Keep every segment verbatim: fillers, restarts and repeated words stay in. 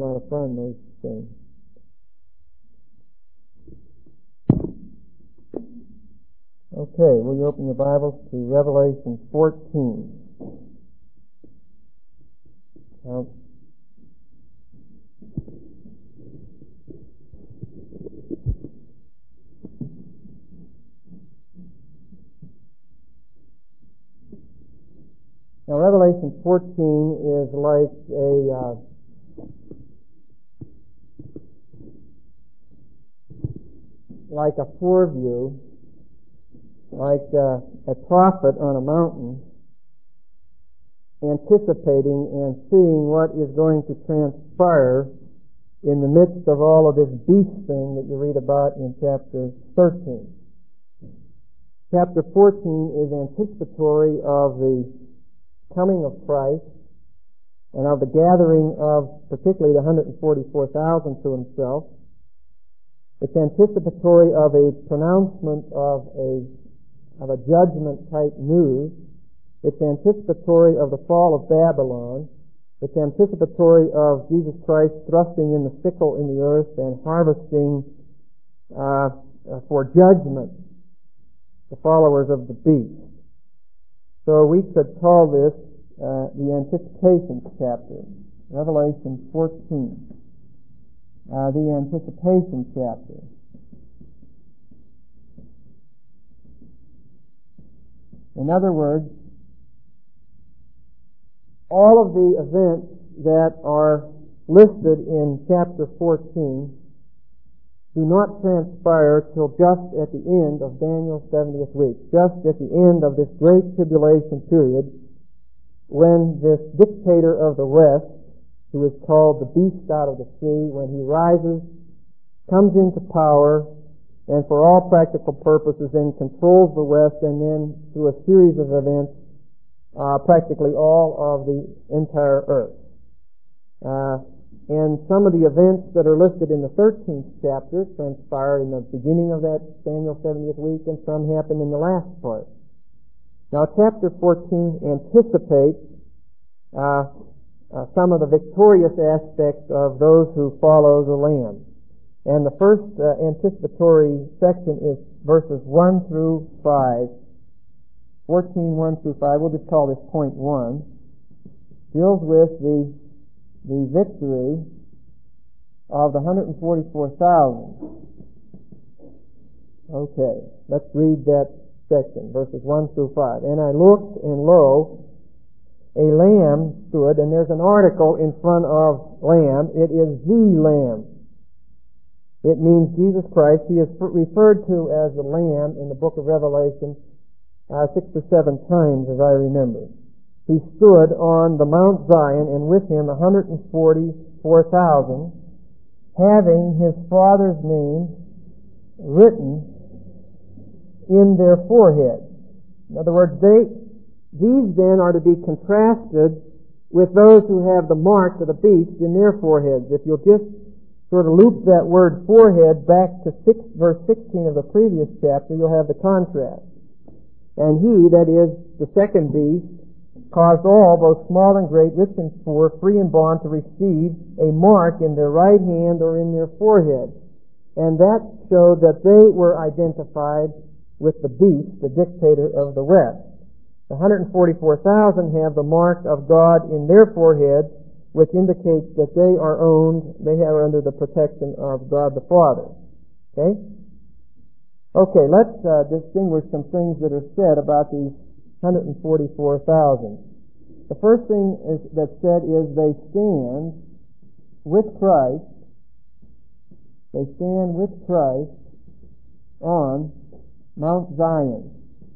lot of fun, those things. Okay, will you open your Bibles to Revelation fourteen? Now, now Revelation fourteen is like a uh, like a foreview, like uh, a prophet on a mountain, anticipating and seeing what is going to transpire in the midst of all of this beast thing that you read about in chapter thirteen. Chapter fourteen is anticipatory of the coming of Christ and of the gathering of particularly the one hundred forty-four thousand to himself. It's anticipatory of a pronouncement of a of a judgment-type news. It's anticipatory of the fall of Babylon. It's anticipatory of Jesus Christ thrusting in the sickle in the earth and harvesting uh, uh, for judgment the followers of the beast. So we could call this uh, the anticipation chapter, Revelation fourteen, uh, the anticipation chapter. In other words, all of the events that are listed in chapter fourteen do not transpire till just at the end of Daniel's seventieth week, just at the end of this great tribulation period, when this dictator of the West, who is called the beast out of the sea, when he rises, comes into power, and for all practical purposes then controls the West, and then through a series of events, uh, practically all of the entire earth. Uh, and some of the events that are listed in the thirteenth chapter transpire in the beginning of that Daniel seventieth week, and some happen in the last part. Now, chapter fourteen anticipates uh, uh, some of the victorious aspects of those who follow the Lamb. And the first uh, anticipatory section is verses one through five. fourteen, one through five, we'll just call this point one, deals with the the victory of the one hundred forty-four thousand. Okay, let's read that section, verses one through five. And I looked, and lo, a lamb stood, and there's an article in front of lamb. It is the Lamb. It means Jesus Christ. He is referred to as the Lamb in the book of Revelation uh, six or seven times, as I remember. He stood on the Mount Zion, and with him one hundred forty-four thousand, having his Father's name written in their foreheads. In other words, they, these then are to be contrasted with those who have the mark of the beast in their foreheads. If you'll just sort of loop that word forehead back to six, verse sixteen of the previous chapter, you'll have the contrast. And he, that is the second beast, caused all, both small and great, rich and poor, free and bond, to receive a mark in their right hand or in their forehead. And that showed that they were identified with the beast, the dictator of the West. The one hundred forty-four thousand have the mark of God in their forehead, which indicates that they are owned, they are under the protection of God the Father. Okay? Okay, let's uh, distinguish some things that are said about these one hundred forty-four thousand. The first thing is, that's said is they stand with Christ. They stand with Christ on Mount Zion.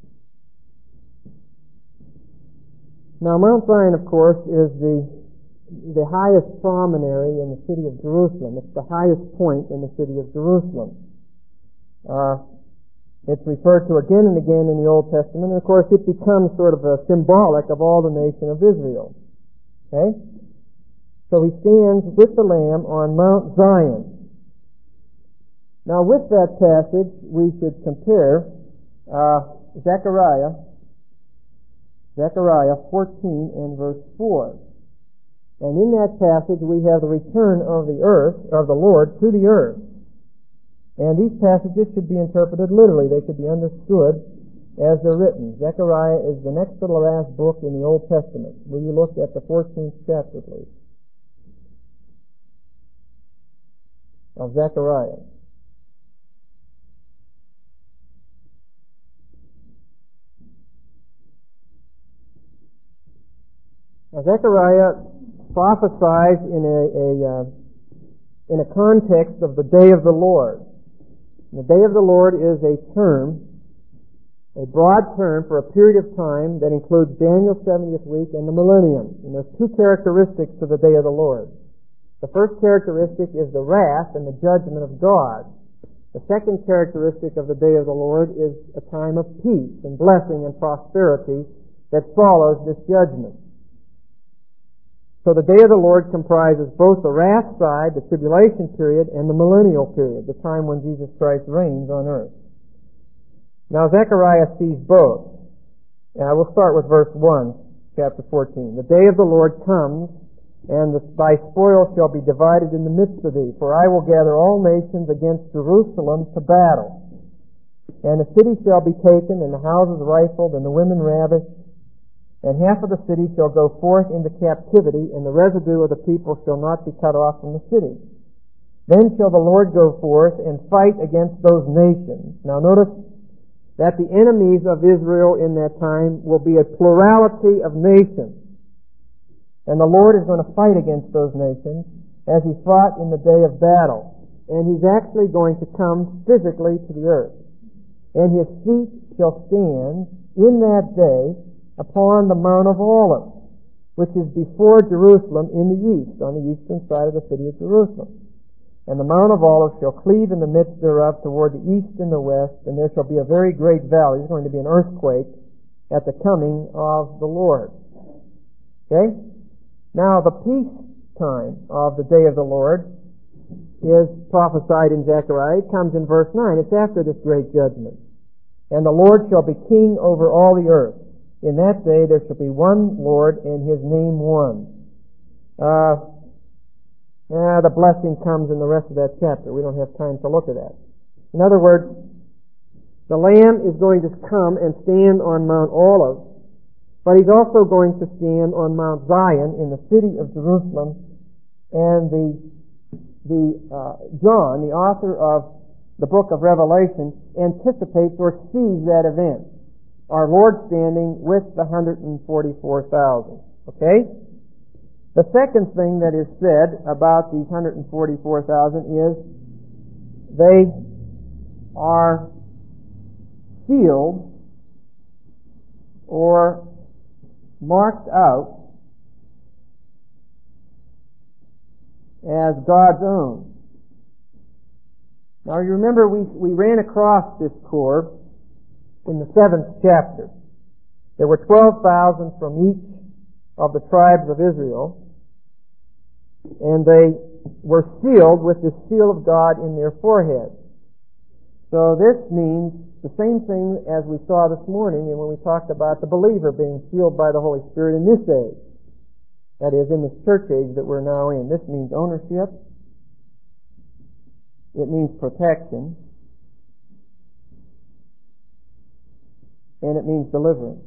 Now, Mount Zion, of course, is the the highest promontory in the city of Jerusalem. It's the highest point in the city of Jerusalem. Uh, It's referred to again and again in the Old Testament, and of course it becomes sort of a symbolic of all the nation of Israel. Okay? So he stands with the Lamb on Mount Zion. Now with that passage, we should compare uh, Zechariah, Zechariah fourteen and verse four. And in that passage we have the return of the earth, of the Lord to the earth. And these passages should be interpreted literally. They should be understood as they're written. Zechariah is the next to the last book in the Old Testament. Will you look at the fourteenth chapter, please, of Zechariah? Now, Zechariah prophesies in a, a uh, in a context of the day of the Lord. The day of the Lord is a term, a broad term for a period of time that includes Daniel's seventieth week and the millennium. And there's two characteristics to the day of the Lord. The first characteristic is the wrath and the judgment of God. The second characteristic of the day of the Lord is a time of peace and blessing and prosperity that follows this judgment. So the day of the Lord comprises both the wrath side, the tribulation period, and the millennial period, the time when Jesus Christ reigns on earth. Now Zechariah sees both. Now we'll start with verse one, chapter fourteen. The day of the Lord comes, and the, thy spoil shall be divided in the midst of thee, for I will gather all nations against Jerusalem to battle. And the city shall be taken, and the houses rifled, and the women ravished, and half of the city shall go forth into captivity, and the residue of the people shall not be cut off from the city. Then shall the Lord go forth and fight against those nations. Now notice that the enemies of Israel in that time will be a plurality of nations. And the Lord is going to fight against those nations as he fought in the day of battle. And he's actually going to come physically to the earth. And his feet shall stand in that day upon the Mount of Olives, which is before Jerusalem in the east, on the eastern side of the city of Jerusalem. And the Mount of Olives shall cleave in the midst thereof toward the east and the west, and there shall be a very great valley. There's going to be an earthquake at the coming of the Lord. Okay? Now, the peace time of the day of the Lord is prophesied in Zechariah. It comes in verse nine. It's after this great judgment. And the Lord shall be king over all the earth. In that day there shall be one Lord, and his name one. Uh, uh, the blessing comes in the rest of that chapter. We don't have time to look at that. In other words, the Lamb is going to come and stand on Mount Olives, but he's also going to stand on Mount Zion in the city of Jerusalem. And the the uh, John, the author of the book of Revelation, anticipates or sees that event. Our Lord standing with the one hundred forty-four thousand. Okay? The second thing that is said about these one hundred forty-four thousand is they are sealed or marked out as God's own. Now you remember we, we ran across this core in the seventh chapter. There were twelve thousand from each of the tribes of Israel, and they were sealed with the seal of God in their foreheads. So this means the same thing as we saw this morning and when we talked about the believer being sealed by the Holy Spirit in this age. That is, in this church age that we're now in. This means ownership. It means protection. And it means deliverance.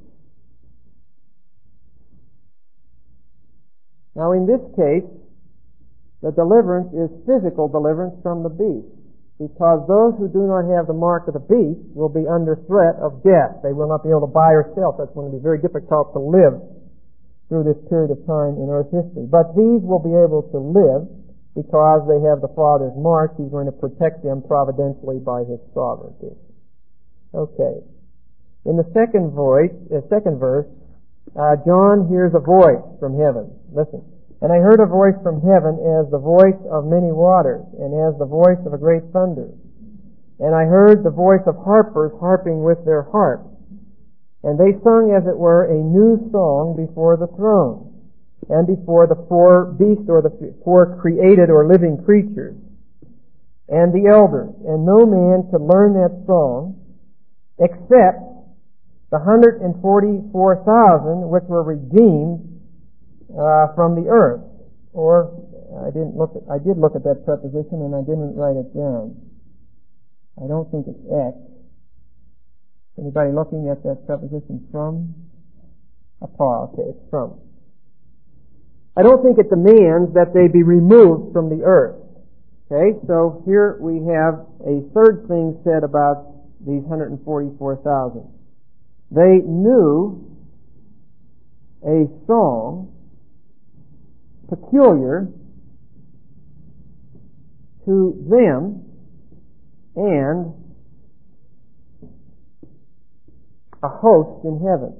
Now in this case, the deliverance is physical deliverance from the beast, because those who do not have the mark of the beast will be under threat of death. They will not be able to buy or sell. So it's going to be very difficult to live through this period of time in earth history. But these will be able to live because they have the Father's mark. He's going to protect them providentially by His sovereignty. Okay. In the second voice, uh, second verse, uh, John hears a voice from heaven. Listen. And I heard a voice from heaven as the voice of many waters, and as the voice of a great thunder. And I heard the voice of harpers harping with their harps. And they sung, as it were, a new song before the throne, and before the four beasts, or the four created or living creatures, and the elders. And no man could learn that song except the one hundred forty-four thousand which were redeemed uh, from the earth. or I didn't look at, I did look at that preposition and I didn't write it down. I don't think it's X. Anybody looking at that preposition from? Apa, okay, it's from. I don't think it demands that they be removed from the earth. Okay, so here we have a third thing said about these one hundred forty-four thousand. They knew a song peculiar to them and a host in heaven.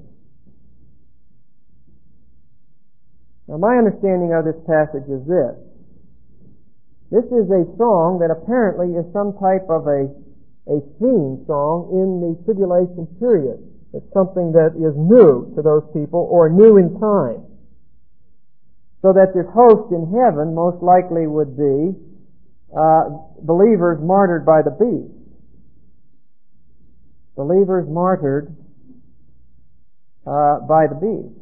Now, my understanding of this passage is this. This is a song that apparently is some type of a, a theme song in the tribulation period. It's something that is new to those people or new in time. So that this host in heaven most likely would be uh, believers martyred by the beast. Believers martyred uh, by the beast.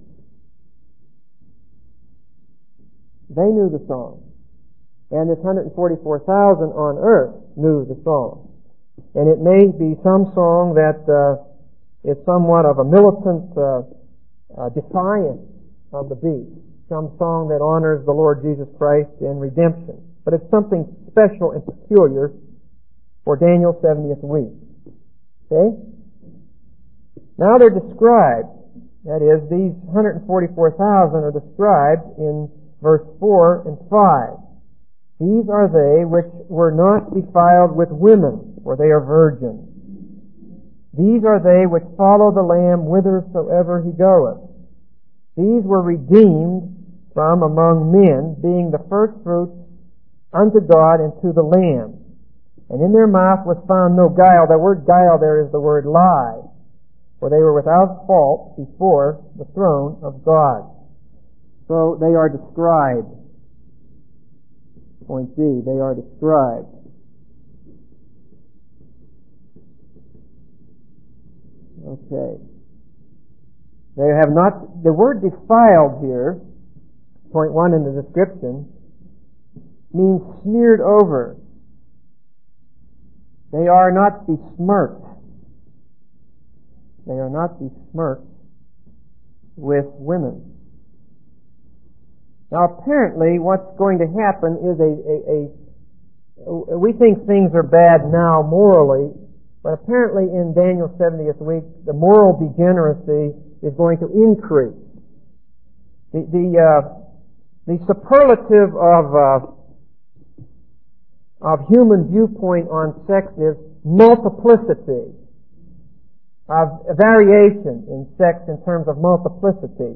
They knew the song. And this one hundred forty-four thousand on earth knew the song. And it may be some song that uh, is somewhat of a militant uh, uh, defiance of the beast. Some song that honors the Lord Jesus Christ in redemption. But it's something special and peculiar for Daniel's seventieth week. Okay? Now they're described. That is, these one hundred forty-four thousand are described in verse four and five. These are they which were not defiled with women, for they are virgins. These are they which follow the Lamb whithersoever he goeth. These were redeemed from among men, being the firstfruits unto God and to the Lamb. And in their mouth was found no guile. The word guile there is the word lie. For they were without fault before the throne of God. So they are described. Point D, they are described. Okay. They have not, the word defiled here, point one in the description, means smeared over. They are not besmirched. They are not besmirched with women. Now apparently what's going to happen is a, a, a, we think things are bad now morally, but apparently in Daniel's seventieth week, the moral degeneracy is going to increase. The, the, uh, the superlative of, uh, of human viewpoint on sex is multiplicity, of variation in sex in terms of multiplicity.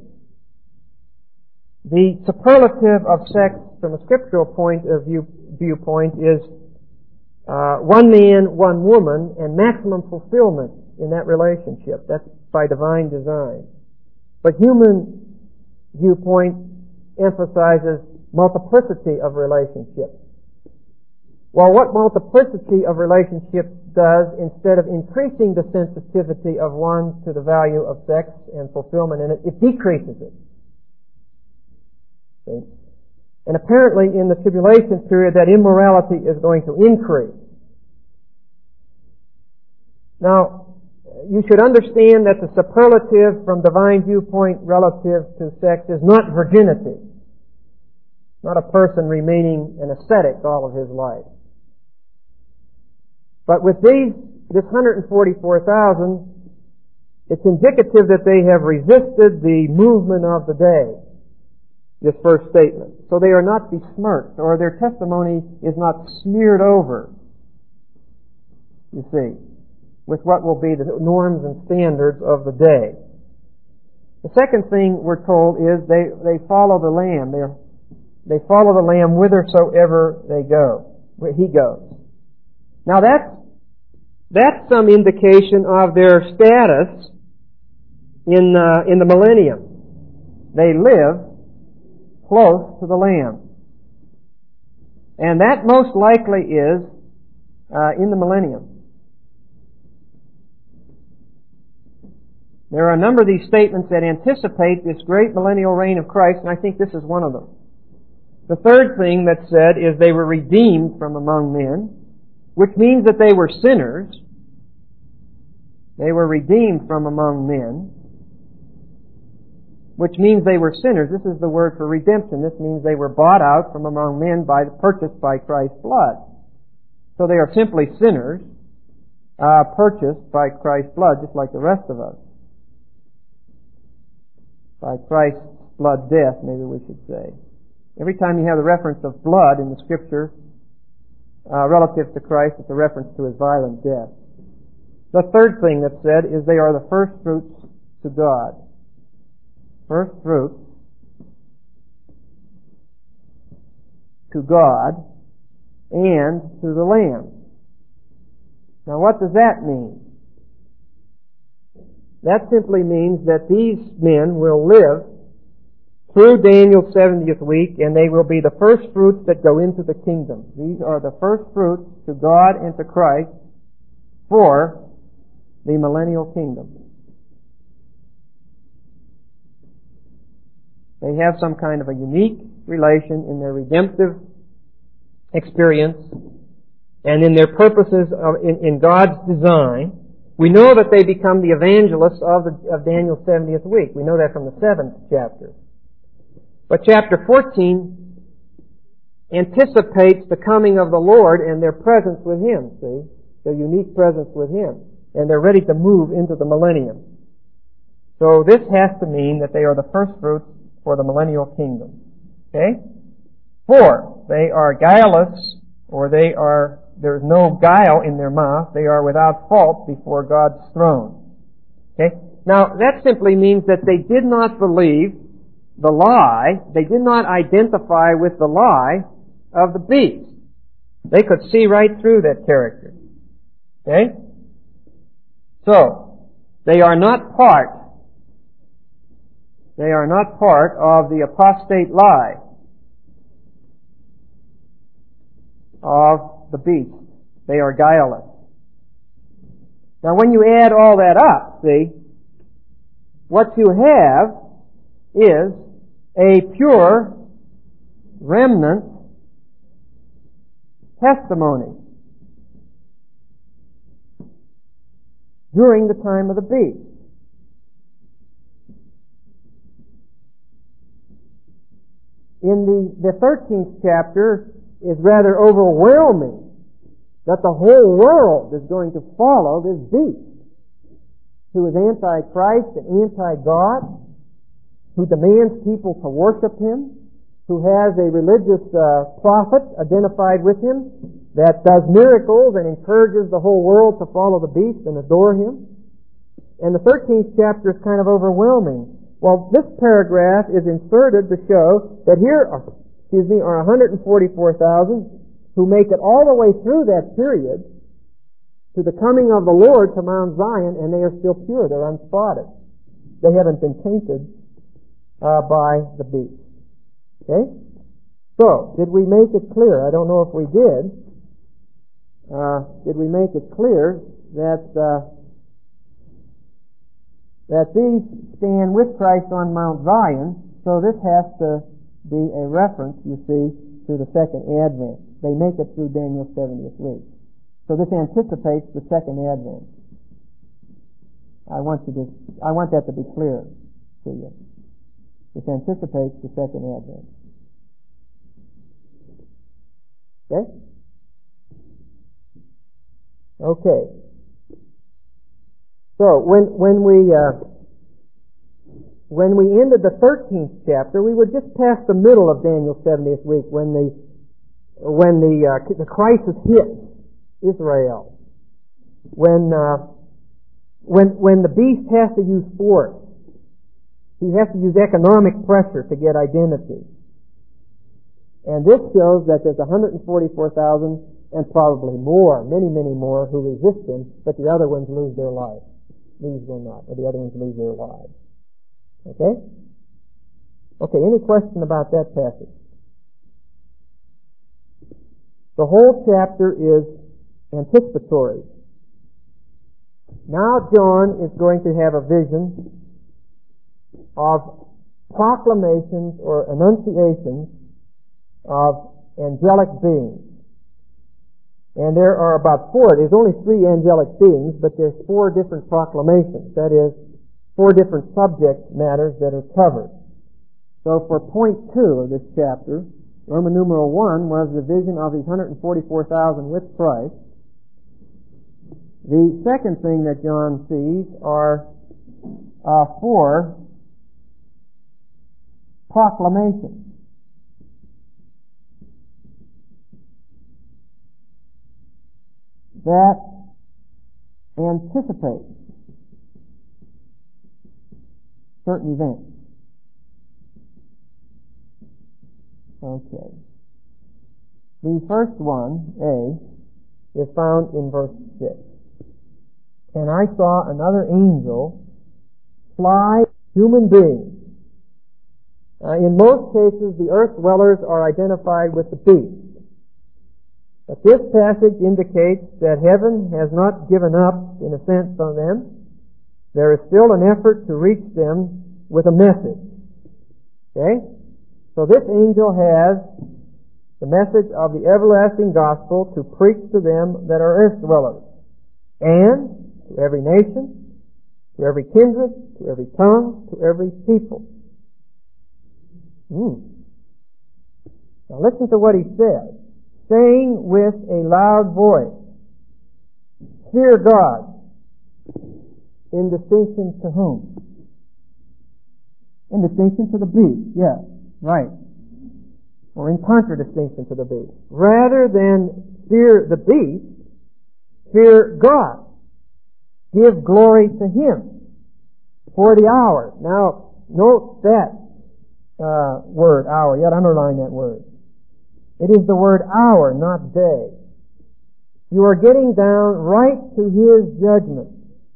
The superlative of sex from a scriptural point of view, viewpoint is uh, one man, one woman, and maximum fulfillment in that relationship. That's by divine design. But human viewpoint emphasizes multiplicity of relationships. Well, what multiplicity of relationships does, instead of increasing the sensitivity of one to the value of sex and fulfillment in it, it decreases it. See? And apparently in the tribulation period that immorality is going to increase. Now, you should understand that the superlative from divine viewpoint relative to sex is not virginity. Not a person remaining an ascetic all of his life. But with these, this one hundred forty-four thousand, it's indicative that they have resisted the movement of the day. This first statement. So they are not besmirched, or their testimony is not smeared over, you see, with what will be the norms and standards of the day. The second thing we're told is they, they follow the Lamb. They they follow the Lamb whithersoever they go, where he goes. Now that's, that's some indication of their status in, uh, in the millennium. They live close to the Lamb. And that most likely is uh, in the millennium. There are a number of these statements that anticipate this great millennial reign of Christ, and I think this is one of them. The third thing that's said is they were redeemed from among men, which means that they were sinners. They were redeemed from among men, which means they were sinners. This is the word for redemption. This means they were bought out from among men by purchased by Christ's blood. So they are simply sinners, uh, purchased by Christ's blood, just like the rest of us. By Christ's blood death, maybe we should say. Every time you have the reference of blood in the Scripture uh, relative to Christ, it's a reference to His violent death. The third thing that's said is they are the first fruits to God. First fruits to God and to the Lamb. Now what does that mean? That simply means that these men will live through Daniel's seventieth week, and they will be the first fruits that go into the kingdom. These are the first fruits to God and to Christ for the millennial kingdom. They have some kind of a unique relation in their redemptive experience and in their purposes of, in, in God's design. We know that they become the evangelists of, the, of Daniel's seventieth week. We know that from the seventh chapter. But chapter fourteen anticipates the coming of the Lord and their presence with Him, see? Their unique presence with Him. And they're ready to move into the millennium. So this has to mean that they are the first fruits for the millennial kingdom. Okay? Four, they are guileless, or they are, there's no guile in their mouth. They are without fault before God's throne. Okay? Now, that simply means that they did not believe the lie. They did not identify with the lie of the beast. They could see right through that character. Okay? So, they are not part, they are not part of the apostate lie of the beast. They are guileless. Now when you add all that up, see, what you have is a pure remnant testimony during the time of the beast. In the, the thirteenth chapter is rather overwhelming that the whole world is going to follow this beast who is anti-Christ and anti-God, who demands people to worship him, who has a religious uh, prophet identified with him that does miracles and encourages the whole world to follow the beast and adore him. And the thirteenth chapter is kind of overwhelming. Well, this paragraph is inserted to show that here are, excuse me, are one hundred forty-four thousand who make it all the way through that period to the coming of the Lord to Mount Zion, and they are still pure. They're unspotted. They haven't been tainted uh, by the beast. Okay? So, did we make it clear? I don't know if we did. Uh, did we make it clear that uh, that these stand with Christ on Mount Zion? So this has to be a reference, you see, to the second advent. They make it through Daniel's seventieth week. So this anticipates the second advent. I want you to, I want that to be clear to you. This anticipates the second advent. Okay? Okay. So when when we uh, when we ended the thirteenth chapter, we were just past the middle of Daniel's seventieth week when the when the uh, the crisis hit Israel. When uh, when when the beast has to use force, he has to use economic pressure to get identity. And this shows that there's one hundred forty-four thousand and probably more, many, many more, who resist him, but the other ones lose their life. These will not, or the other ones lose their lives. Okay? Okay, any question about that passage? The whole chapter is anticipatory. Now John is going to have a vision of proclamations or enunciations of angelic beings. And there are about four. There's only three angelic beings, but there's four different proclamations. That is, four different subject matters that are covered. So for point two of this chapter, Roman numeral one was the vision of these one hundred forty-four thousand with Christ. The second thing that John sees are uh, four proclamations. That anticipate certain events. Okay. The first one, A, is found in verse six. And I saw another angel fly human beings. Uh, in most cases, the earth dwellers are identified with the beast. But this passage indicates that heaven has not given up, in a sense, on them. There is still an effort to reach them with a message. Okay? So this angel has the message of the everlasting gospel to preach to them that are earth dwellers, and to every nation, to every kindred, to every tongue, to every people. Hmm. Now listen to what he says. Saying with a loud voice, fear God, in distinction to whom? In distinction to the beast, yes, right. Or in contradistinction to the beast. Rather than fear the beast, fear God. Give glory to Him for the hour. Now, note that uh, word, hour. You ought to underline that word. It is the word hour, not day. You are getting down right to His judgment.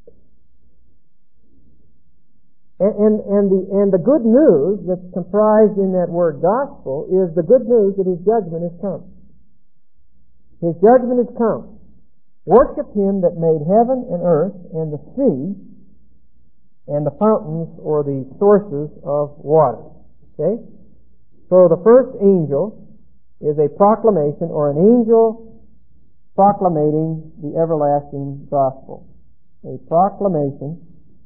And, and, and, the, and the good news that's comprised in that word gospel is the good news that His judgment has come. His judgment has come. Worship Him that made heaven and earth and the sea and the fountains or the sources of water. Okay? So the first angel is a proclamation or an angel proclamating the everlasting gospel. A proclamation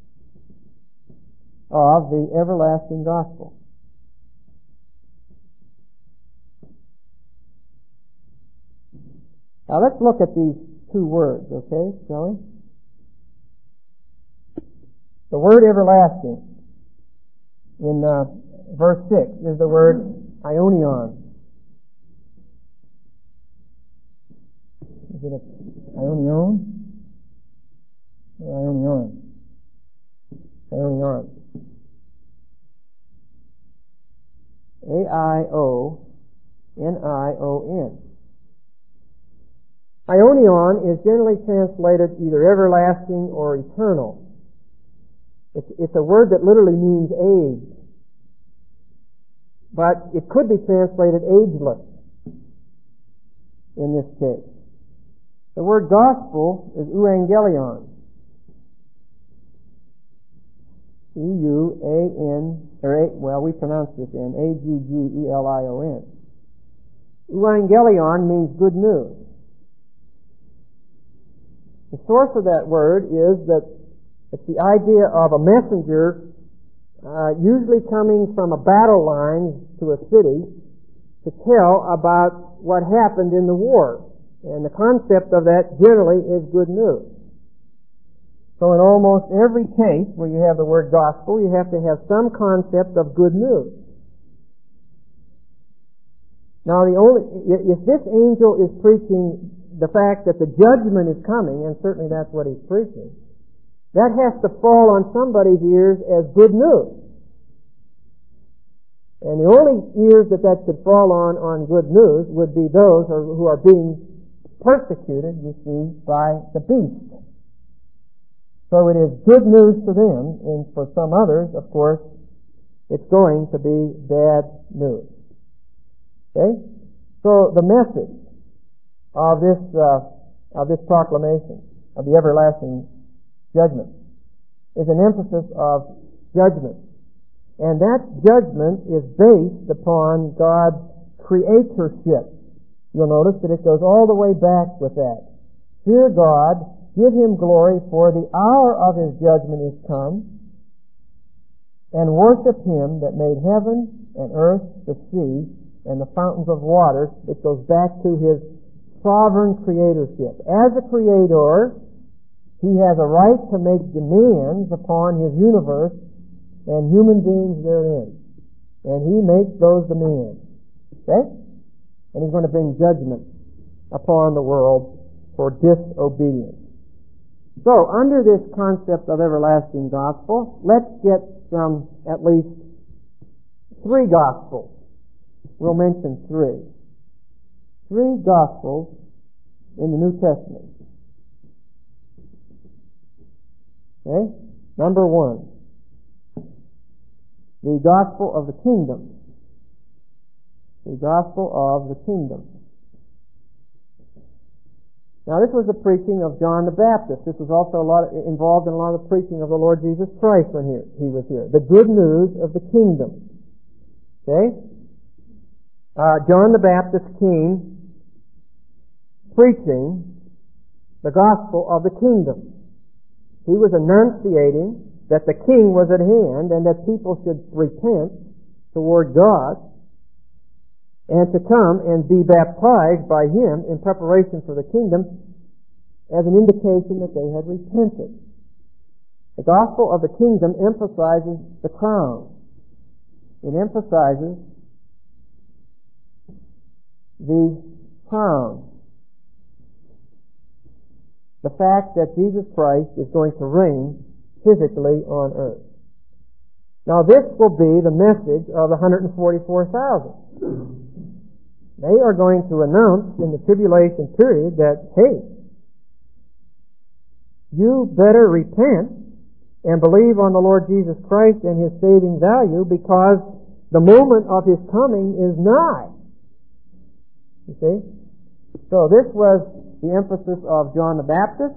of the everlasting gospel. Now let's look at these two words, okay, shall we? The word everlasting in uh, verse six is the word aionion. Is it a aionion? Aionion. Aionion. A I O N I O N. Aionion is generally translated either everlasting or eternal. It's, it's a word that literally means age. But it could be translated ageless in this case. The word gospel is euangelion. E U A N, or A, well, we pronounce this in A G G E L I O N. Euangelion means good news. The source of that word is that it's the idea of a messenger uh, usually coming from a battle line to a city to tell about what happened in the war. And the concept of that generally is good news. So in almost every case where you have the word gospel, you have to have some concept of good news. Now the only, if this angel is preaching the fact that the judgment is coming, and certainly that's what he's preaching, that has to fall on somebody's ears as good news. And the only ears that that should fall on on good news would be those who are being persecuted, you see, by the beast. So it is good news to them, and for some others, of course, it's going to be bad news. Okay? So the message of this uh, of this proclamation of the everlasting judgment is an emphasis of judgment. And that judgment is based upon God's creatorship. You'll notice that it goes all the way back with that. Fear God, give Him glory, for the hour of His judgment is come, and worship Him that made heaven and earth, the sea, and the fountains of waters. It goes back to His sovereign creatorship. As a creator, He has a right to make demands upon His universe and human beings therein. And He makes those demands. Okay? And He's going to bring judgment upon the world for disobedience. So, under this concept of everlasting gospel, let's get some, at least, three gospels. We'll mention three. Three gospels in the New Testament. Okay? Number one, the gospel of the kingdom. The gospel of the kingdom. Now, this was the preaching of John the Baptist. This was also a lot of, involved in a lot of the preaching of the Lord Jesus Christ when he, he was here. The good news of the kingdom. Okay? Uh, John the Baptist came preaching the gospel of the kingdom. He was enunciating that the king was at hand and that people should repent toward God and to come and be baptized by Him in preparation for the kingdom as an indication that they had repented. The gospel of the kingdom emphasizes the crown. It emphasizes the crown. The fact that Jesus Christ is going to reign physically on earth. Now this will be the message of the one hundred forty-four thousand. They are going to announce in the tribulation period that, hey, you better repent and believe on the Lord Jesus Christ and His saving value, because the moment of His coming is nigh. You see? So this was the emphasis of John the Baptist,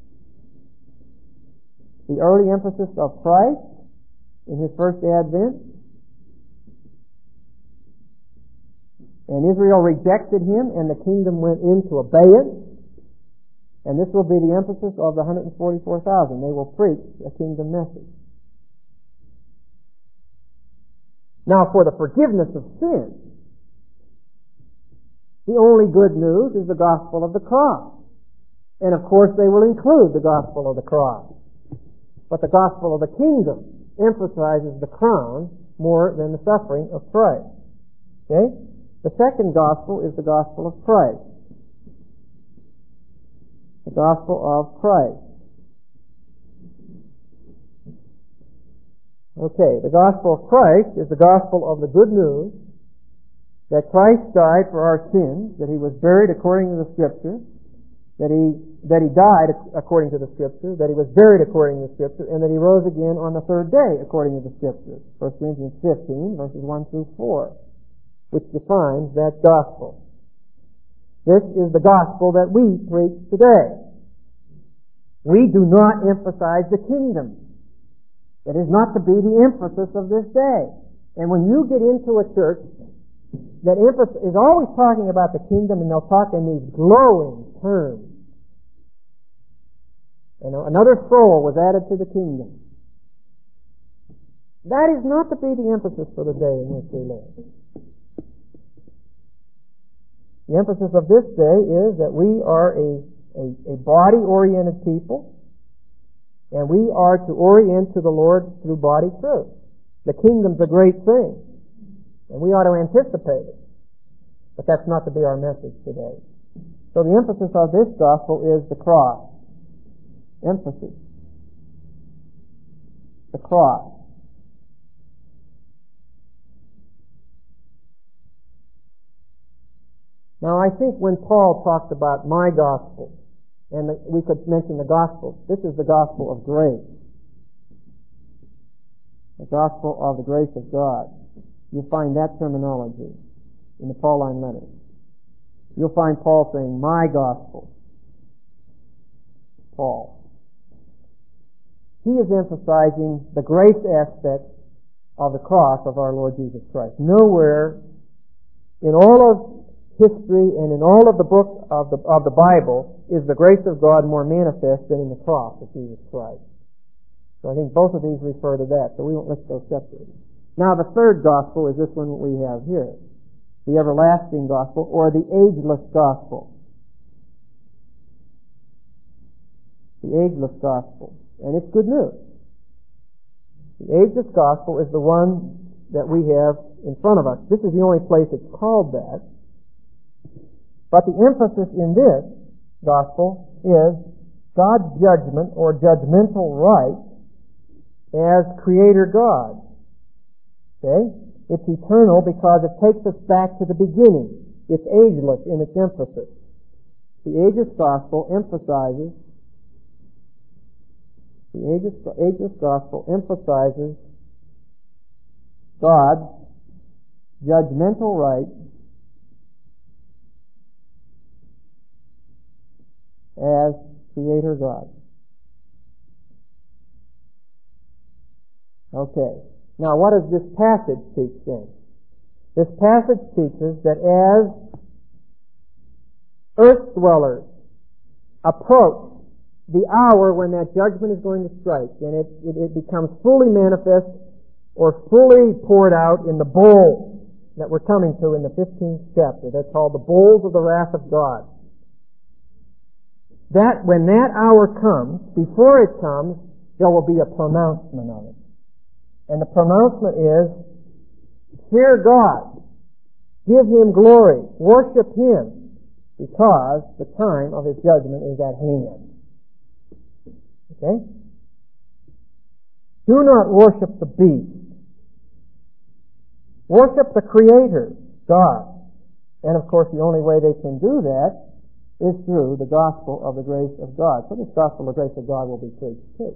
the early emphasis of Christ in His first advent. And Israel rejected Him, and the kingdom went into abeyance. And this will be the emphasis of the one hundred forty-four thousand. They will preach a kingdom message. Now, for the forgiveness of sin, the only good news is the gospel of the cross. And of course, they will include the gospel of the cross. But the gospel of the kingdom emphasizes the crown more than the suffering of Christ. Okay? The second gospel is the gospel of Christ. The gospel of Christ. Okay, the gospel of Christ is the gospel of the good news that Christ died for our sins, that He was buried according to the Scripture, that He that He died according to the Scripture, that He was buried according to the Scripture, and that He rose again on the third day according to the Scripture. First Corinthians fifteen, verses one through four. Which defines that gospel. This is the gospel that we preach today. We do not emphasize the kingdom. It is not to be the emphasis of this day. And when you get into a church that emphasis is always talking about the kingdom, and they'll talk in these glowing terms. You know, another soul was added to the kingdom. That is not to be the emphasis for the day in which we live. The emphasis of this day is that we are a, a, a body-oriented people, and we are to orient to the Lord through body truth. The kingdom's a great thing, and we ought to anticipate it. But that's not to be our message today. So the emphasis of this gospel is the cross. Emphasis. The cross. Now, I think when Paul talked about my gospel, and the, we could mention the gospel, this is the gospel of grace. The gospel of the grace of God. You'll find that terminology in the Pauline letters. You'll find Paul saying, my gospel. Paul. He is emphasizing the grace aspect of the cross of our Lord Jesus Christ. Nowhere in all of history and in all of the book of the, of the Bible is the grace of God more manifest than in the cross of Jesus Christ. So I think both of these refer to that, so we won't let's go separate. Now the third gospel is this one we have here, the everlasting gospel, or the ageless gospel. The ageless gospel. And it's good news. The ageless gospel is the one that we have in front of us. This is the only place it's called that. But the emphasis in this gospel is God's judgment or judgmental right as Creator God. Okay? It's eternal because it takes us back to the beginning. It's ageless in its emphasis. The ageless gospel emphasizes the ageless, ageless gospel emphasizes God's judgmental right as Creator God. Okay. Now, what does this passage teach then? This passage teaches that as earth dwellers approach the hour when that judgment is going to strike, and it, it, it becomes fully manifest or fully poured out in the bowls that we're coming to in the fifteenth chapter. They're called the bowls of the wrath of God. That when that hour comes, before it comes, there will be a pronouncement of it. And the pronouncement is, fear God, give Him glory, worship Him, because the time of His judgment is at hand. Okay? Do not worship the beast. Worship the Creator, God. And of course the only way they can do that is through the gospel of the grace of God. So this gospel of the grace of God will be preached too.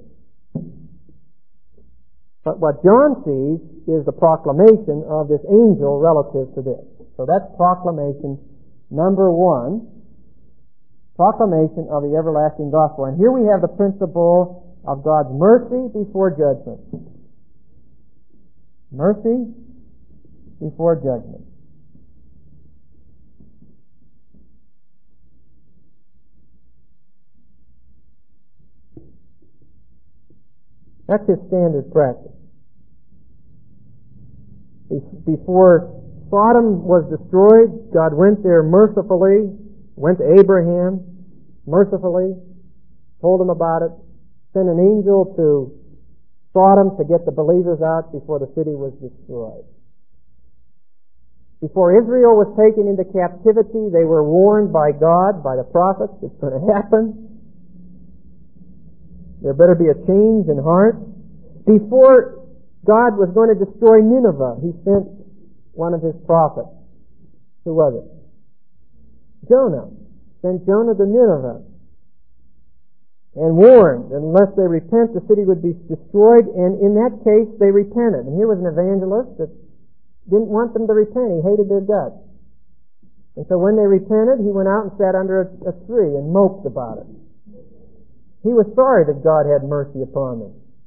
But what John sees is the proclamation of this angel relative to this. So that's proclamation number one. Proclamation of the everlasting gospel. And here we have the principle of God's mercy before judgment. Mercy before judgment. That's his standard practice. Before Sodom was destroyed, God went there mercifully, went to Abraham mercifully, told him about it, sent an angel to Sodom to get the believers out before the city was destroyed. Before Israel was taken into captivity, they were warned by God, by the prophets, it's going to happen. There better be a change in heart. Before God was going to destroy Nineveh, He sent one of His prophets. Who was it? Jonah. Sent Jonah to Nineveh and warned, unless they repent, the city would be destroyed, and in that case, they repented. And here was an evangelist that didn't want them to repent. He hated their guts. And so when they repented, he went out and sat under a, a tree and moped about it. He was sorry that God had mercy upon them.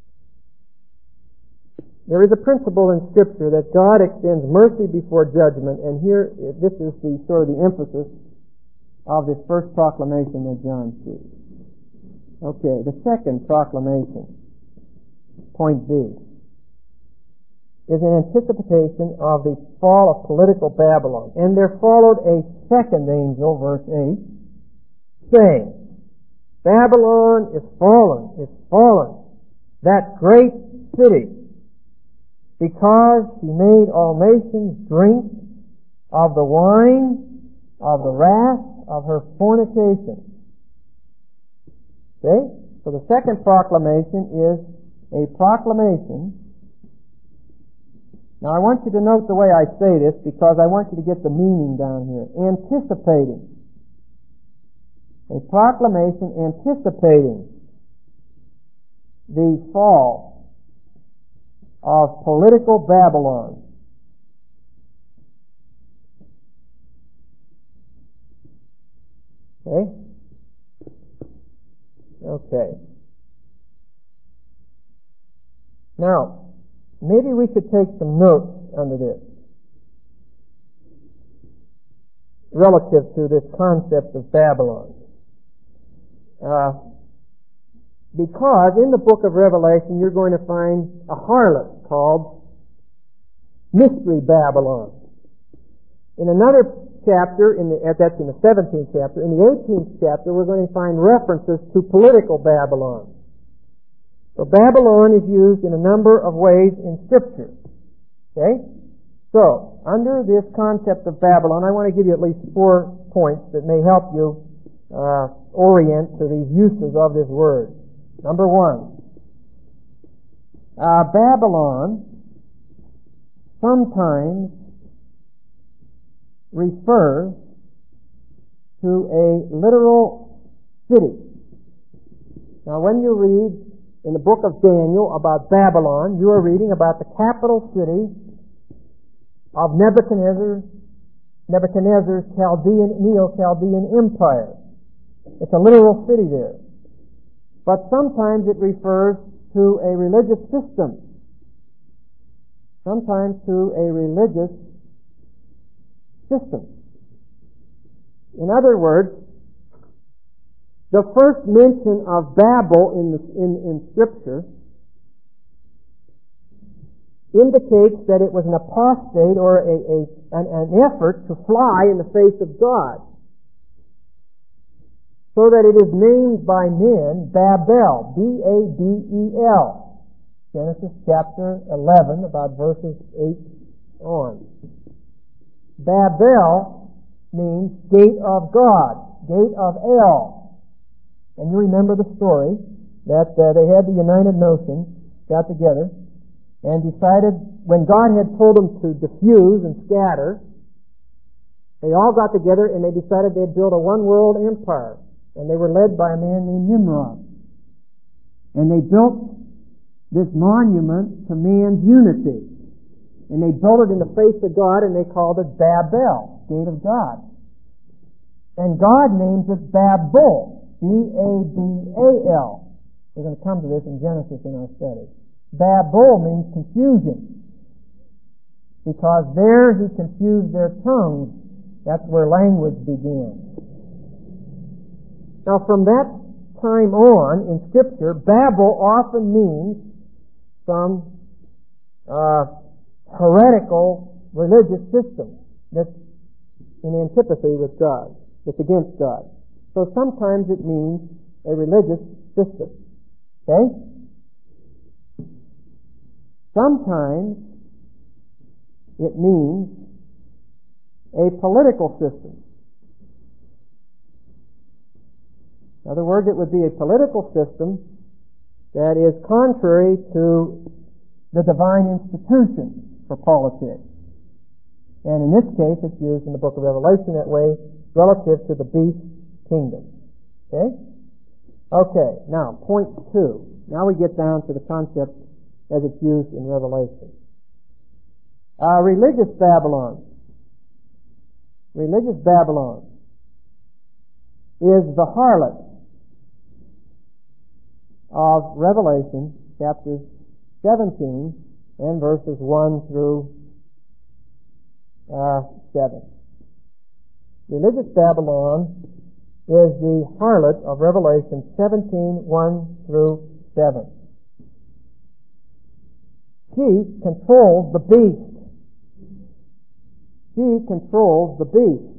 There is a principle in Scripture that God extends mercy before judgment, and here, this is the sort of the emphasis of this first proclamation that John sees. Okay, the second proclamation, point B, is an anticipation of the fall of political Babylon. And there followed a second angel, verse eight, saying, Babylon is fallen, is fallen, that great city, because she made all nations drink of the wine of the wrath of her fornication. Okay? So the second proclamation is a proclamation. Now I want you to note the way I say this because I want you to get the meaning down here. Anticipating. A proclamation anticipating the fall of political Babylon. Okay? Okay. Now, maybe we should take some notes under this. relative to this concept of Babylon. Uh, because in the book of Revelation you're going to find a harlot called Mystery Babylon. In another chapter, in the, that's in the seventeenth chapter, in the eighteenth chapter we're going to find references to political Babylon. So Babylon is used in a number of ways in Scripture. Okay? So, under this concept of Babylon, I want to give you at least four points that may help you uh, orient to these uses of this word. Number one, uh, Babylon sometimes refers to a literal city. Now, when you read in the book of Daniel about Babylon, you are reading about the capital city of Nebuchadnezzar, Nebuchadnezzar's Chaldean, Neo-Chaldean Empire. It's a literal city there. But sometimes it refers to a religious system. Sometimes to a religious system. In other words, the first mention of Babel in, the, in, in Scripture indicates that it was an apostate or a, a, an, an effort to fly in the face of God. So that it is named by men Babel, B A B E L. Genesis chapter eleven, about verses eight on. Babel means gate of God, gate of El. And you remember the story that uh, they had the United Nations got together and decided, when God had told them to diffuse and scatter, they all got together and they decided they'd build a one-world empire. And they were led by a man named Nimrod. And they built this monument to man's unity. And they built it in the face of God and they called it Babel, gate of God. And God names it Babel, B A B A L. We're going to come to this in Genesis in our study. Babel means confusion. Because there he confused their tongues. That's where language began. Now from that time on in Scripture, Babel often means some uh, heretical religious system that's in antipathy with God, that's against God. So sometimes it means a religious system. Okay? Sometimes it means a political system. In other words, it would be a political system that is contrary to the divine institution for politics. And in this case, it's used in the book of Revelation that way, relative to the beast kingdom. Okay? Okay, now, point two. Now we get down to the concept as it's used in Revelation. Uh, religious Babylon. Religious Babylon is the harlot of Revelation chapter seventeen and verses one through uh, seven. Religious Babylon is the harlot of Revelation seventeen, one through seven. She controls the beast. She controls the beast.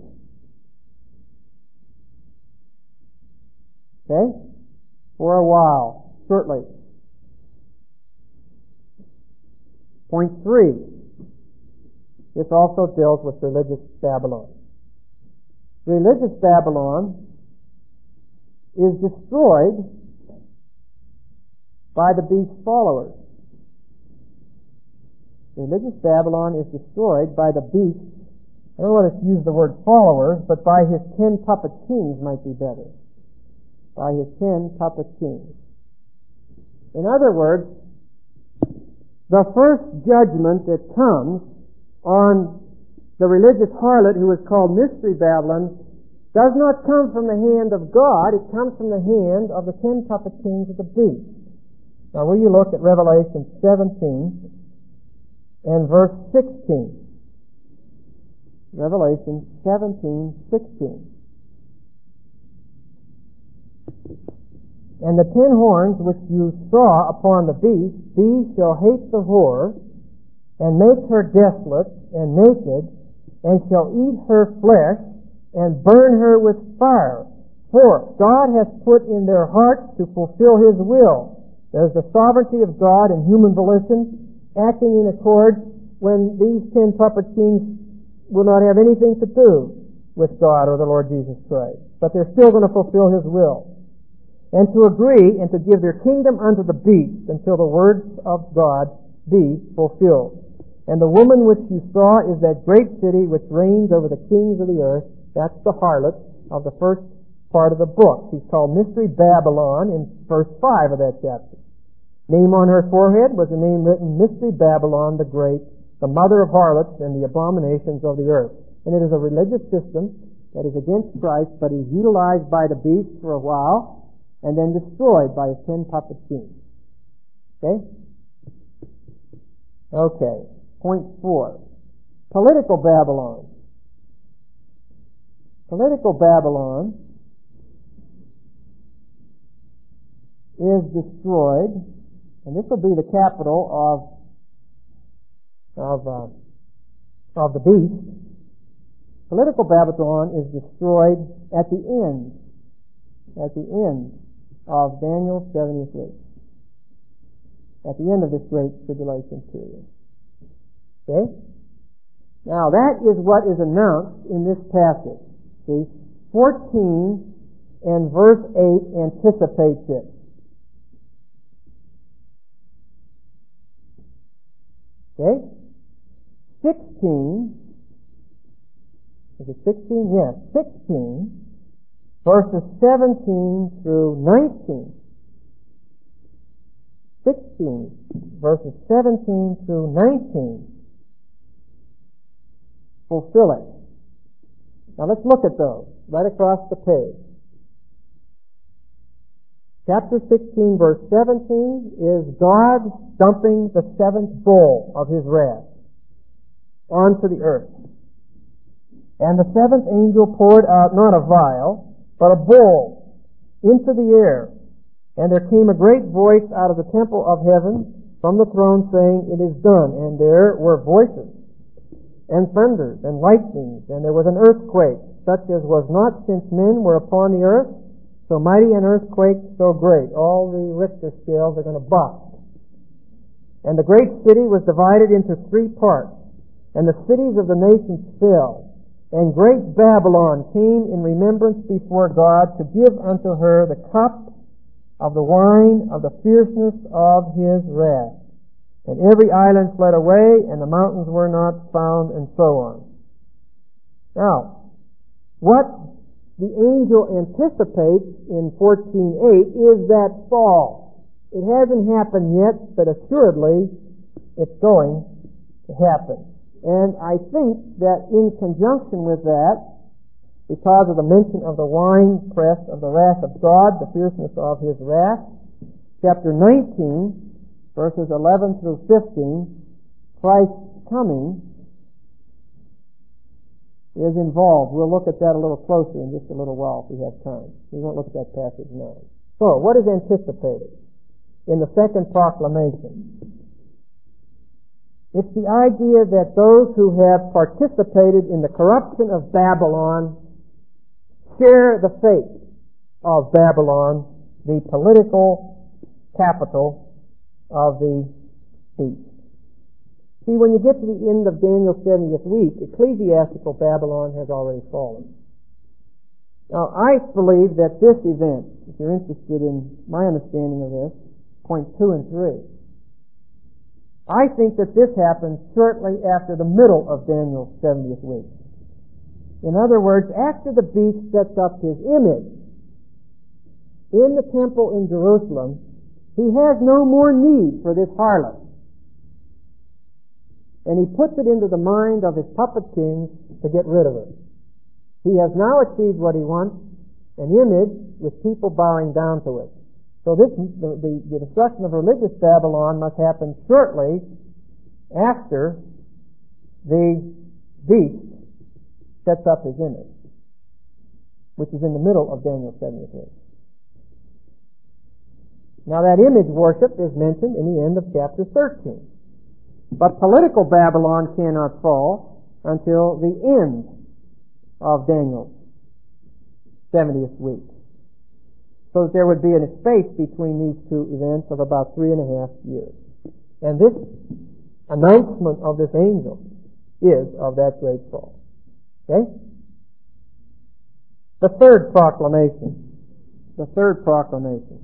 Okay? For a while, shortly. Point three. This also deals with religious Babylon. Religious Babylon is destroyed by the beast's followers. Religious Babylon is destroyed by the beast. I don't want to use the word followers, but by his ten puppet kings might be better. By his ten puppet kings. In other words, the first judgment that comes on the religious harlot who is called Mystery Babylon does not come from the hand of God, it comes from the hand of the ten puppet kings of the beast. Now will you look at Revelation seventeen and verse sixteen. Revelation seventeen sixteen. And the ten horns which you saw upon the beast, these shall hate the whore, and make her desolate and naked, and shall eat her flesh, and burn her with fire. For God has put in their hearts to fulfill His will. There's the sovereignty of God and human volition acting in accord when these ten puppet kings will not have anything to do with God or the Lord Jesus Christ. But they're still going to fulfill His will. And to agree and to give their kingdom unto the beast until the words of God be fulfilled. And the woman which you saw is that great city which reigns over the kings of the earth. That's the harlot of the first part of the book. She's called Mystery Babylon in verse five of that chapter. Name on her forehead was a name written, Mystery Babylon the Great, the mother of harlots and the abominations of the earth. And it is a religious system that is against Christ, but is utilized by the beast for a while, and then destroyed by his ten puppet kings. Okay? Okay. Point four. Political Babylon. Political Babylon is destroyed, and this will be the capital of of uh, of the beast. Political Babylon is destroyed at the end, at the end of Daniel's seventieth week, at the end of this great tribulation period. Okay? Now that is what is announced in this passage. See, fourteen and verse eight anticipates it. Okay? sixteen, is it sixteen? Yes, sixteen, verses seventeen through nineteen. sixteen, verses seventeen through nineteen. Fulfill it. Now let's look at those, right across the page. Chapter sixteen, verse seventeen, is God dumping the seventh bowl of His wrath onto the earth. And the seventh angel poured out not a vial, but a bowl into the air. And there came a great voice out of the temple of heaven from the throne saying, It is done. And there were voices, and thunders, and lightnings, and there was an earthquake, such as was not since men were upon the earth, so mighty an earthquake, so great. All the Richter scales are going to bust. And the great city was divided into three parts, and the cities of the nations fell. And great Babylon came in remembrance before God to give unto her the cup of the wine of the fierceness of His wrath. And every island fled away, and the mountains were not found, and so on. Now, what the angel anticipates in fourteen eight is that fall. It hasn't happened yet, but assuredly it's going to happen. And I think that in conjunction with that, because of the mention of the wine press of the wrath of God, the fierceness of His wrath, chapter nineteen, verses eleven through fifteen, Christ's coming is involved. We'll look at that a little closer in just a little while if we have time. We won't look at that passage now. So, what is anticipated in the second proclamation? It's the idea that those who have participated in the corruption of Babylon share the fate of Babylon, the political capital of the beast. See, when you get to the end of Daniel's seventieth week, ecclesiastical Babylon has already fallen. Now, I believe that this event, if you're interested in my understanding of this, point two and three, I think that this happens shortly after the middle of Daniel's seventieth week. In other words, after the beast sets up his image in the temple in Jerusalem, he has no more need for this harlot. And he puts it into the mind of his puppet kings to get rid of it. He has now achieved what he wants, an image with people bowing down to it. So this, the, the, the destruction of religious Babylon must happen shortly after the beast sets up his image, which is in the middle of Daniel's seventieth week. Now that image worship is mentioned in the end of chapter thirteen. But political Babylon cannot fall until the end of Daniel's seventieth week. So that there would be a space between these two events of about three and a half years. And this announcement of this angel is of that great fall. Okay? The third proclamation. The third proclamation.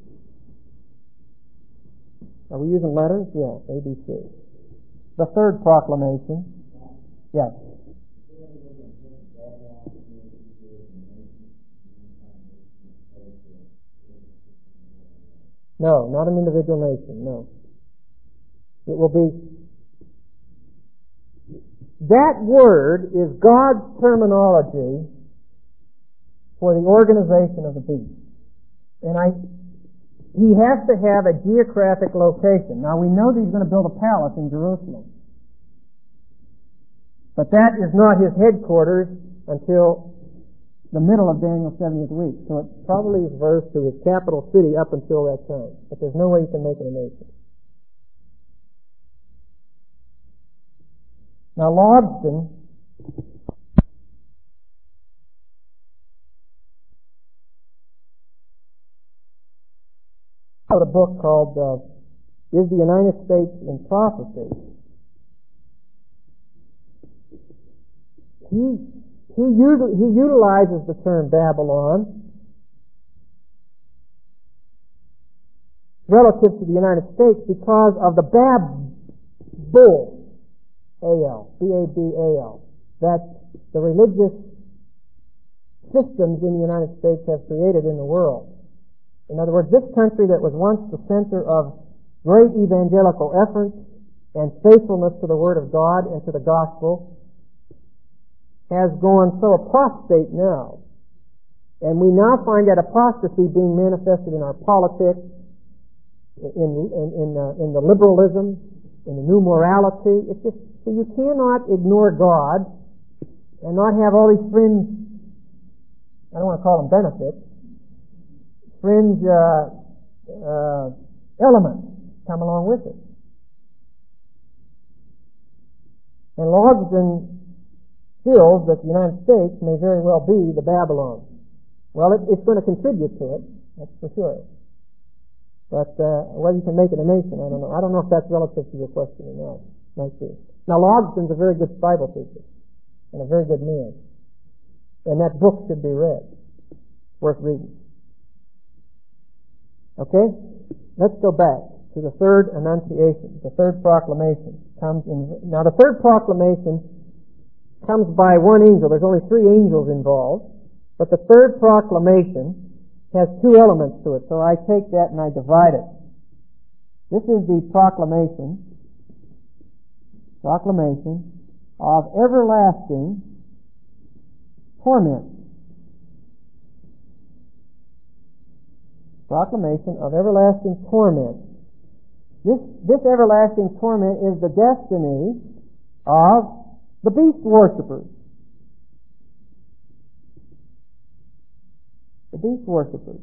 Are we using letters? Yeah, A, B, C. The third proclamation. Yes. No, not an individual nation, no. It will be... That word is God's terminology for the organization of the beast. And I... He has to have a geographic location. Now we know that he's going to build a palace in Jerusalem. But that is not his headquarters until the middle of Daniel's seventieth week. So it probably refers to his capital city up until that time. But there's no way you can make it a nation. Now Logsdon wrote a book called uh, Is the United States in Prophecy? He he, usually, he utilizes the term Babylon relative to the United States because of the Bab-bull, A L, B A B A L, that the religious systems in the United States have created in the world. In other words, this country that was once the center of great evangelical effort and faithfulness to the Word of God and to the gospel has gone so apostate now. And we now find that apostasy being manifested in our politics, in, in, in, uh, in the liberalism, in the new morality. It's just, so you cannot ignore God and not have all these fringe, I don't want to call them benefits, fringe uh, uh, elements come along with it. And Logsdon feels that the United States may very well be the Babylon. Well, it, it's going to contribute to it, that's for sure. But uh, whether you can make it a nation, I don't know. I don't know if that's relative to your question or not. Might be. Now, Logsdon's a very good Bible teacher and a very good man. And that book should be read. Worth reading. Okay? Let's go back to the third annunciation. The third proclamation comes in. Now, the third proclamation comes by one angel. There's only three angels involved. But the third proclamation has two elements to it. So I take that and I divide it. This is the proclamation, proclamation of everlasting torment. Proclamation of everlasting torment. This, this everlasting torment is the destiny of the beast worshippers. The beast worshippers.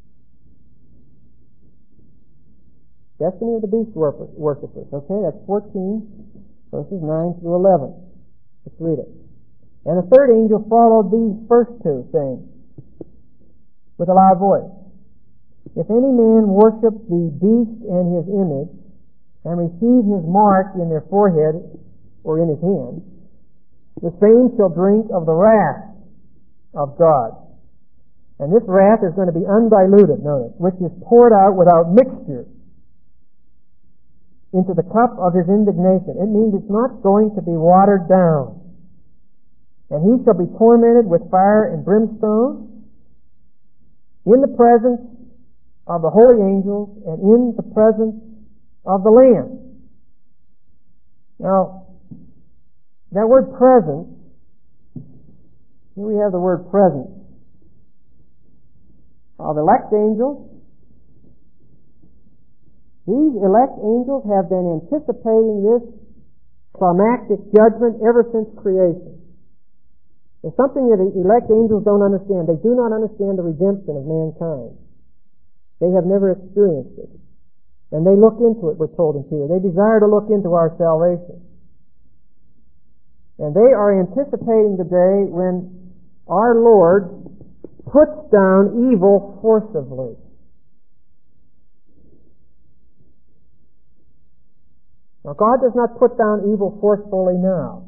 Destiny of the beast worshippers. Okay, that's fourteen, verses nine through eleven. Let's read it. And the third angel followed these first two, saying, with a loud voice, if any man worship the beast and his image, and receive his mark in their forehead or in his hand, the same shall drink of the wrath of God. And this wrath is going to be undiluted, notice, which is poured out without mixture into the cup of his indignation. It means it's not going to be watered down. And he shall be tormented with fire and brimstone in the presence of the holy angels and in the presence of the Lamb. Now, that word presence, here we have the word presence of elect angels. These elect angels have been anticipating this climactic judgment ever since creation. There's something that the elect angels don't understand. They do not understand the redemption of mankind. They have never experienced it. And they look into it, we're told in Peter. They desire to look into our salvation. And they are anticipating the day when our Lord puts down evil forcibly. Now, God does not put down evil forcefully now.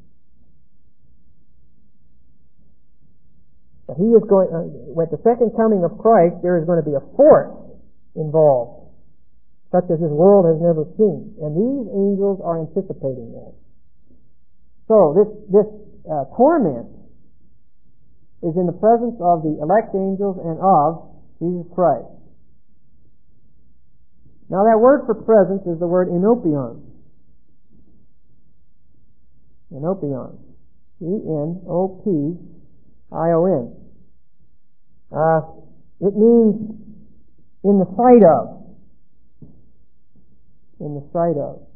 But He is going, uh, with the second coming of Christ, there is going to be a force involved, such as this world has never seen. And these angels are anticipating that. So, this, this uh, torment is in the presence of the elect angels and of Jesus Christ. Now that word for presence is the word enopion. Enopion. E N O P I O N. Uh, it means in the sight of. In the sight of.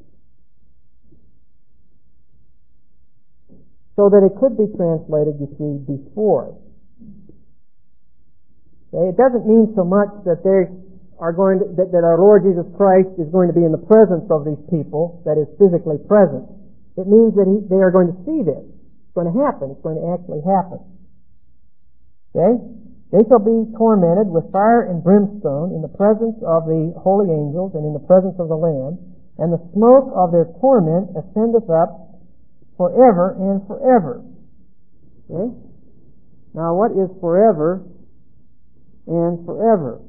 So that it could be translated, you see, before. Okay? It doesn't mean so much that they are going to, that, that our Lord Jesus Christ is going to be in the presence of these people, that is physically present. It means that he, they are going to see this. It's going to happen. It's going to actually happen. Okay? They shall be tormented with fire and brimstone in the presence of the holy angels and in the presence of the Lamb, and the smoke of their torment ascendeth up forever and forever. Okay? Now, what is forever and forever?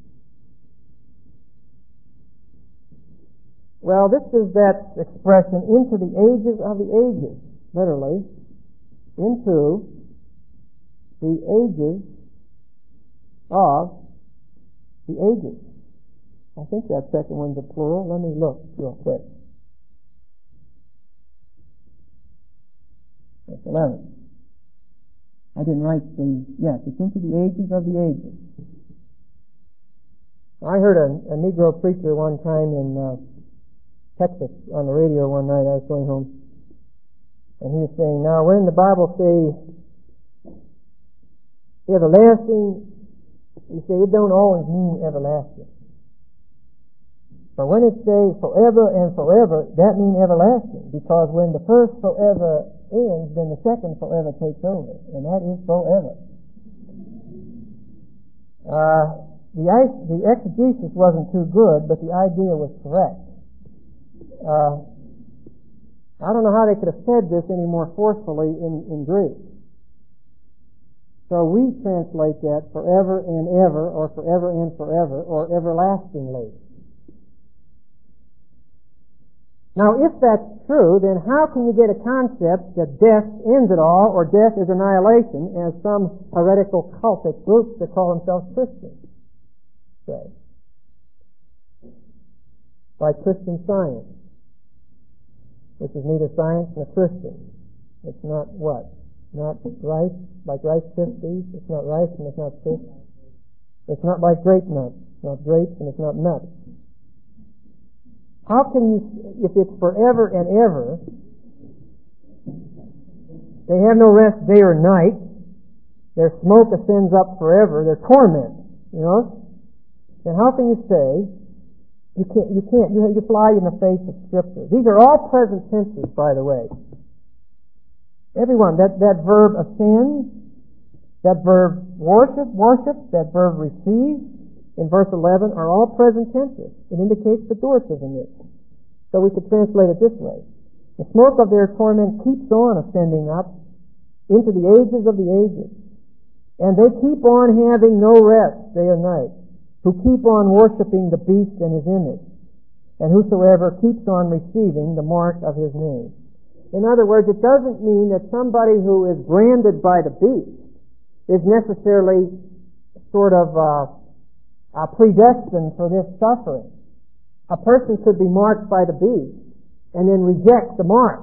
Well, this is that expression, into the ages of the ages, literally, into the ages of the ages. I think that second one's a plural. Let me look real quick. That's eleven. I didn't write the, yes, it's into the ages of the ages. I heard a, a Negro preacher one time in uh, Texas on the radio one night. I was going home, and he was saying, now when the Bible say everlasting, you say it don't always mean everlasting. But when it say forever and forever, that means everlasting, because when the first forever ends, then the second forever takes over, and that is forever. Uh, the, the exegesis wasn't too good, but the idea was correct. Uh, I don't know how they could have said this any more forcefully in, in Greek. So we translate that forever and ever, or forever and forever, or everlastingly. Now, if that's true, then how can you get a concept that death ends it all, or death is annihilation, as some heretical cultic groups that call themselves Christians say? Like Christian Science, which is neither science nor Christian. It's not what? Not rice, like Rice Krispies. It's not rice and it's not fish. It's not like grape nuts. It's not grapes and it's not nuts. How can you, if it's forever and ever, they have no rest day or night, their smoke ascends up forever, their torment, you know, then how can you say, you can't, you can't, you, you fly in the face of Scripture. These are all present tenses, by the way. Everyone, that, that verb ascend, that verb worship, worship, that verb receive, in verse eleven, are all present tenses. It indicates the Doricism is. So we could translate it this way. The smoke of their torment keeps on ascending up into the ages of the ages. And they keep on having no rest day or night, who keep on worshiping the beast and his image, and whosoever keeps on receiving the mark of his name. In other words, it doesn't mean that somebody who is branded by the beast is necessarily sort of uh, uh, predestined for this suffering. A person could be marked by the beast and then reject the mark.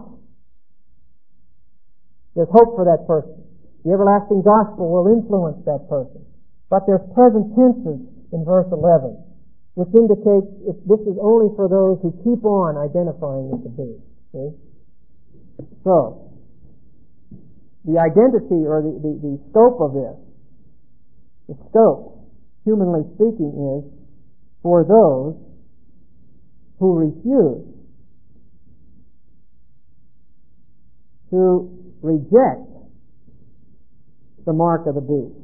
There's hope for that person. The everlasting gospel will influence that person. But there's present tenses in verse eleven, which indicates if this is only for those who keep on identifying with the beast. See? So, the identity or the, the, the scope of this, the scope, humanly speaking, is for those who refuse to reject the mark of the beast.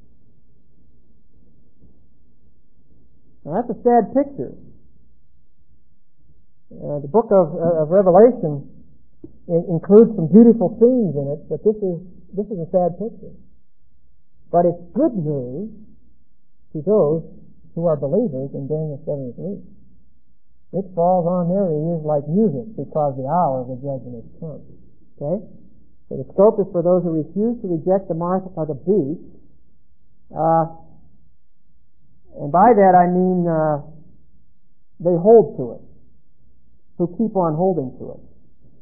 Now that's a sad picture. Uh, the book of, uh, of Revelation in, includes some beautiful scenes in it, but this is this is a sad picture. But it's good news to those who are believers in Daniel seven three. It falls on their ears like music because the hour of the judgment has come. Okay? So the scope is for those who refuse to reject the mark of the beast. Uh, and by that I mean uh, they hold to it, who keep on holding to it.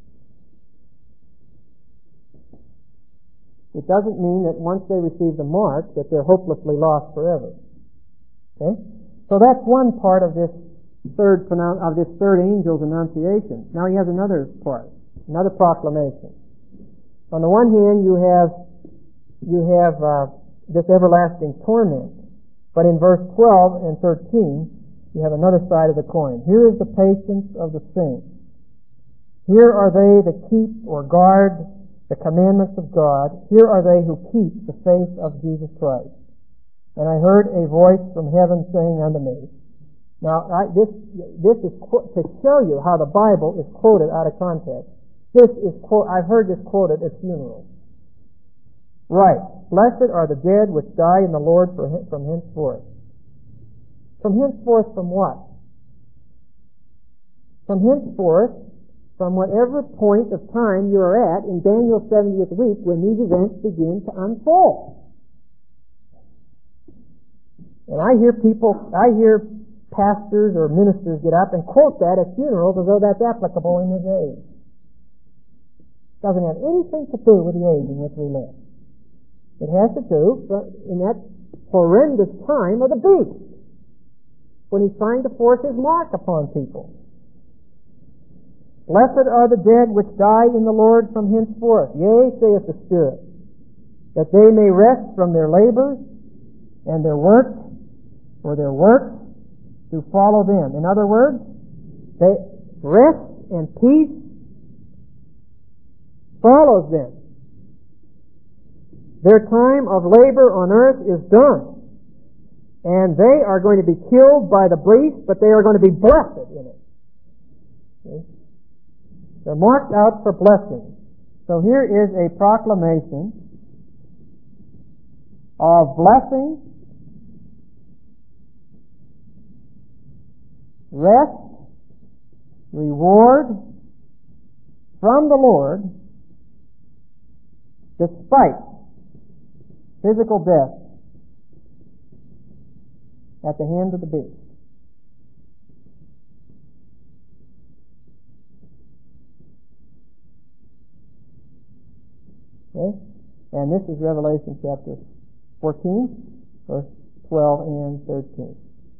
It doesn't mean that once they receive the mark that they're hopelessly lost forever. Okay? So that's one part of this third pronoun- of this third angel's annunciation. Now he has another part, another proclamation. On the one hand, you have you have uh, this everlasting torment, but in verse twelve and thirteen, you have another side of the coin. Here is the patience of the saints. Here are they that keep or guard the commandments of God. Here are they who keep the faith of Jesus Christ. And I heard a voice from heaven saying unto me. Now, I, this this is qu- to show you how the Bible is quoted out of context. This is quote. I've heard this quoted at funerals. Right. Blessed are the dead which die in the Lord for, from henceforth. From henceforth from what? From henceforth, from whatever point of time you are at in Daniel's seventieth week when these events begin to unfold. And I hear people, I hear pastors or ministers get up and quote that at funerals as though that's applicable in this age. Doesn't have anything to do with the age in which we live. It has to do in that horrendous time of the beast, when he's trying to force his mark upon people. Blessed are the dead which die in the Lord from henceforth. Yea, saith the Spirit, that they may rest from their labors and their work, for their work to follow them. In other words, they rest and peace follows them. Their time of labor on earth is done. And they are going to be killed by the beast, but they are going to be blessed in it. See? They're marked out for blessing. So here is a proclamation of blessing, rest, reward from the Lord, despite physical death at the hand of the beast. Okay? And this is Revelation chapter fourteen, verse twelve and thirteen.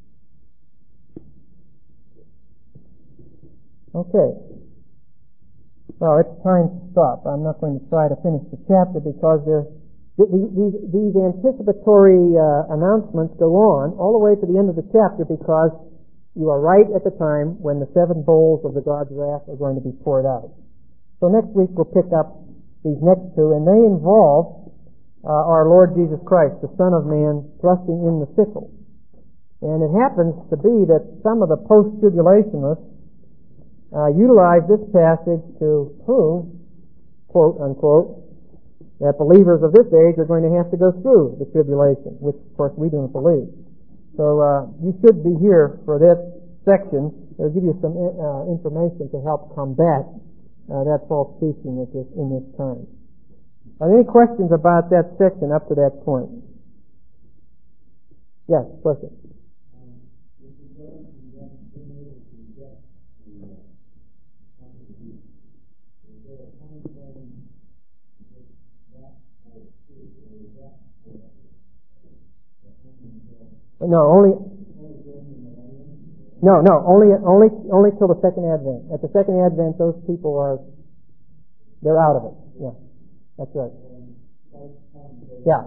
Okay. Well, it's time to stop. I'm not going to try to finish the chapter because there, these, these anticipatory uh, announcements go on all the way to the end of the chapter because you are right at the time when the seven bowls of the God's wrath are going to be poured out. So next week we'll pick up these next two, and they involve uh, our Lord Jesus Christ, the Son of Man, thrusting in the sickle. And it happens to be that some of the post-tribulationists Uh, utilize this passage to prove, quote unquote, that believers of this age are going to have to go through the tribulation, which of course we don't believe. So uh, you should be here for this section. It'll give you some uh, information to help combat uh, that false teaching at this, in this time. Are there any questions about that section up to that point? Yes, question. No, only no, no, only only only till the second advent. At the second advent, those people are they're out of it. Yeah, that's right. Yeah.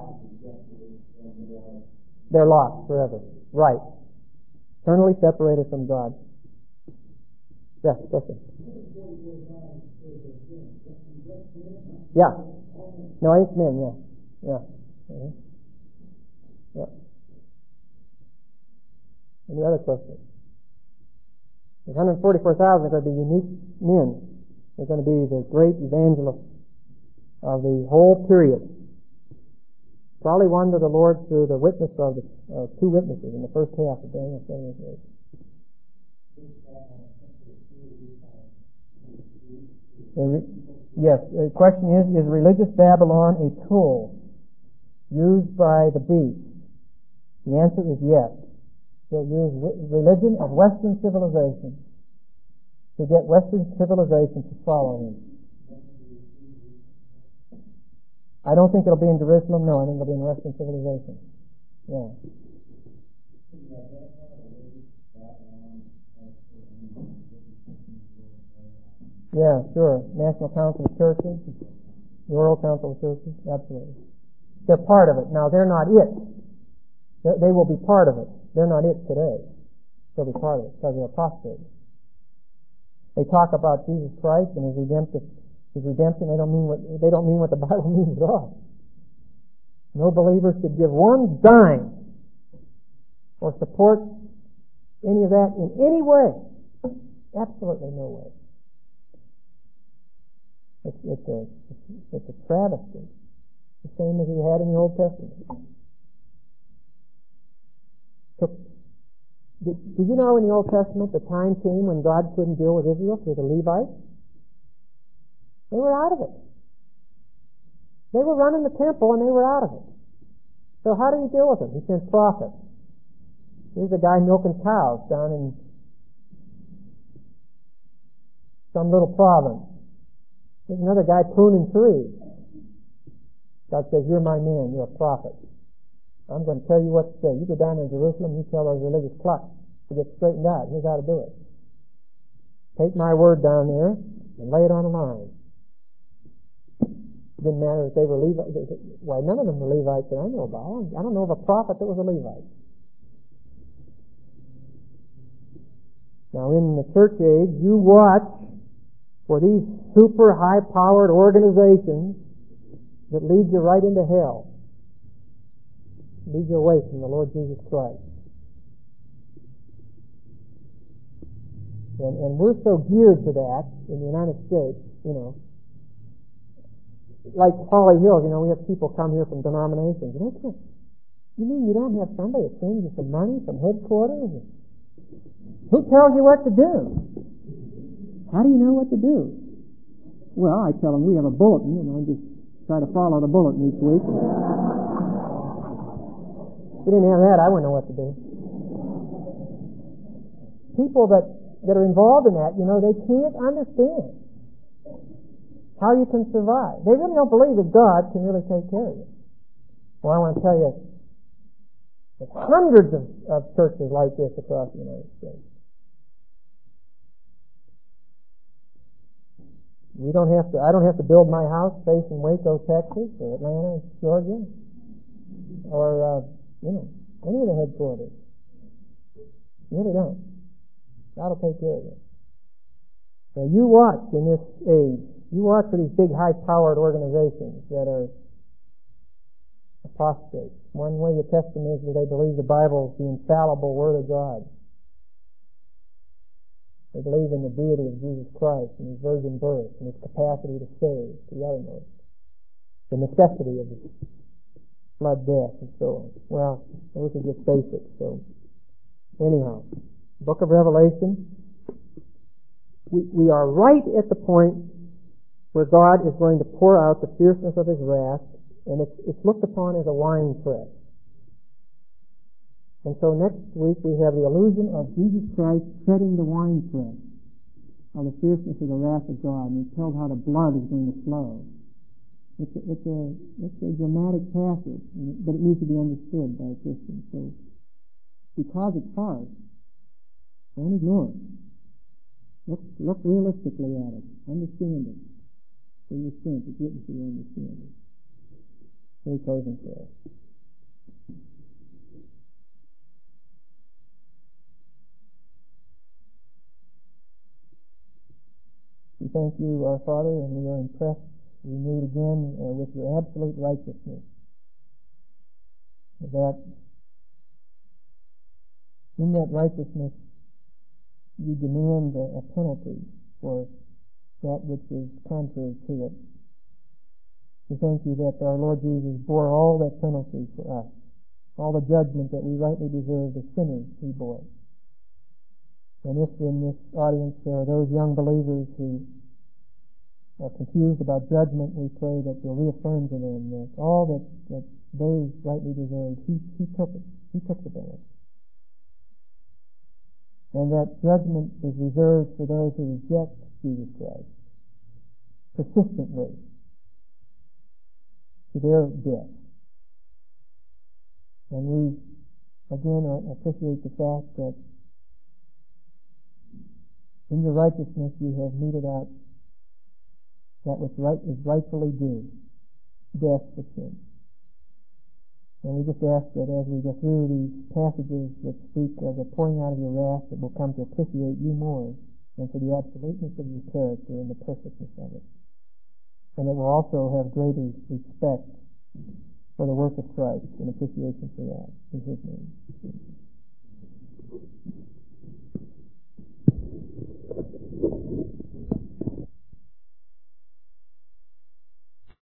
They're lost forever. Right. Eternally separated from God. Yes, yes, sir. Yeah. No, it's men, yeah. Yeah. Mm-hmm. Yeah. Any other questions? The one hundred forty-four thousand are going to be unique men. They're going to be the great evangelists of the whole period. Probably won to the Lord through the witness of the uh, two witnesses in the first half of Daniel seven and eight. Yes, the question is, is religious Babylon a tool used by the beast? The answer is yes. They'll use religion of Western civilization to get Western civilization to follow him. I don't think it'll be in Jerusalem. No, I think it'll be in Western civilization. Yeah. Yeah, sure. National Council of Churches, World Council of Churches, absolutely. They're part of it. Now, they're not it. They will be part of it. They're not it today. They'll be part of it because they're apostates. They talk about Jesus Christ and His redemptive His redemption, they don't mean what they don't mean what the Bible means at all. No believer should give one dime or support any of that in any way. Absolutely no way. It's, it's a it's a travesty, the same as we had in the Old Testament. So, did, did you know in the Old Testament the time came when God couldn't deal with Israel through the Levites? They were out of it. They were running the temple and they were out of it. So how did he deal with them? He sent prophets. Here's a guy milking cows down in some little province. There's another guy pruning trees. God says, you're my man, you're a prophet. I'm going to tell you what to say. You go down to Jerusalem, you tell those religious clucks to get straightened out. Here's how to do it. Take my word down there and lay it on the line. Didn't matter if they were Levites. Why, none of them were Levites that I know about. I don't know of a prophet that was a Levite. Now, in the church age, you watch for these super high-powered organizations that lead you right into hell. Lead you away from the Lord Jesus Christ. And, and we're so geared to that in the United States, you know. Like Holly Hills, you know, we have people come here from denominations. And they can't, you mean you don't have somebody that sends you some money from headquarters? Who tells you what to do? How do you know what to do? Well, I tell them we have a bulletin, and I just try to follow the bulletin each week. If we didn't have that, I wouldn't know what to do. People that, that are involved in that, you know, they can't understand how you can survive. They really don't believe that God can really take care of you. Well, I want to tell you, there's hundreds of, of churches like this across the United States. We don't have to. I don't have to build my house facing Waco, Texas, or Atlanta, Georgia, or uh, you know, any of the headquarters. You really don't. God will take care of you. Now, you watch in this age. You watch for these big, high-powered organizations that are apostates. One way you test them is that they believe the Bible is the infallible Word of God. They believe in the deity of Jesus Christ and His virgin birth and His capacity to save, the uttermost. The necessity of His blood, death, and so on. Well, those are just basics. So, anyhow, Book of Revelation, we, we are right at the point where God is going to pour out the fierceness of His wrath, and it's, it's looked upon as a wine press. And so next week we have the illusion of Jesus Christ treading the wine press of the fierceness of the wrath of God, and He's told how the blood is going to flow. It's a, it's a, it's a dramatic passage, but it needs to be understood by Christians. So, because it's hard, don't ignore it. Look, look realistically at it. Understand it. In your strength, it's written for your understanding. Very closing prayer. We thank you, our Father, and we are impressed, renewed again uh, with your absolute righteousness. That in that righteousness you demand a, a penalty for that which is contrary to it. We thank you that our Lord Jesus bore all that penalty for us. All the judgment that we rightly deserve, the sinners he bore. And if in this audience there are those young believers who are confused about judgment, we pray that you'll reaffirm to them that all that, that they rightly deserved, he, he took it. He took the penalty. And that judgment is reserved for those who reject Jesus Christ persistently to their death. And we, again, appreciate the fact that in your righteousness you have meted out that which right is rightfully due, death for sin. And we just ask that as we go through these passages that speak of the pouring out of your wrath, that we'll come to appreciate you more and for the absoluteness of your character and the perfectness of it. And that we'll also have greater respect for the work of Christ and appreciation for that in his name.